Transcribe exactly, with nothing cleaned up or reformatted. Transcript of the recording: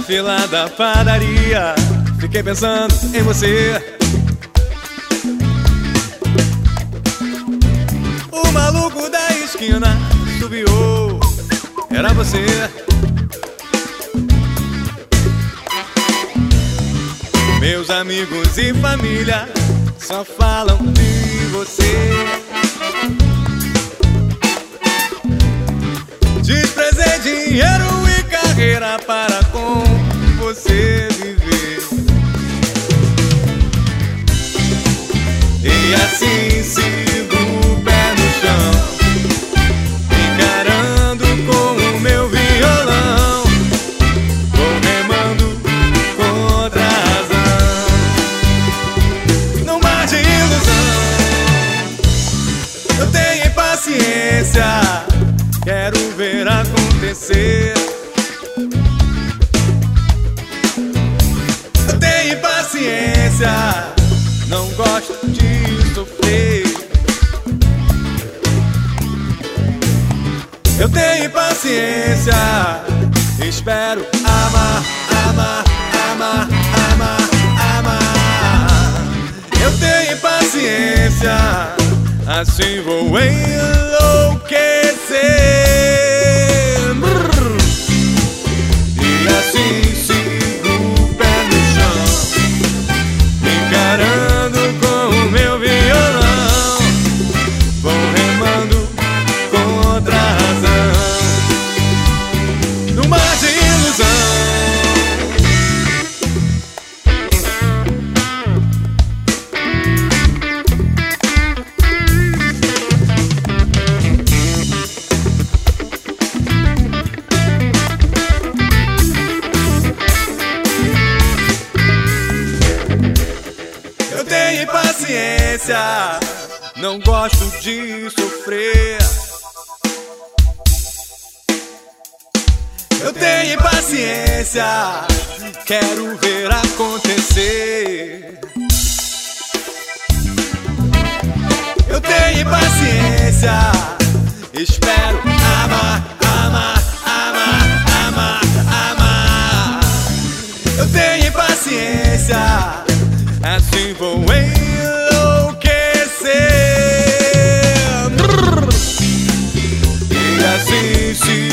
fila da padaria, fiquei pensando em você. O maluco da esquina subiu, era você. Meus amigos e família só falam de você. Desprezei dinheiro e carreira para com você viver. E assim sigo o pé no chão, encarando com o meu violão, vou remando contra a razão, num mar de ilusão. Eu tenho impaciência, quero ver acontecer. Eu tenho impaciência, não gosto de sofrer. Eu tenho impaciência, espero amar, amar, amar, amar, amar. Eu tenho impaciência, assim vou enlouquecer. E assim sigo o pé no chão, encarando com o meu violão, vou remando contra a razão, no mar de ilusão. Eu tenho impaciência, não gosto de sofrer. Eu tenho impaciência, quero ver acontecer. Eu tenho impaciência, espero amar, amar, amar, amar, amar. Eu tenho impaciência, assim vou enlouquecer. E assim se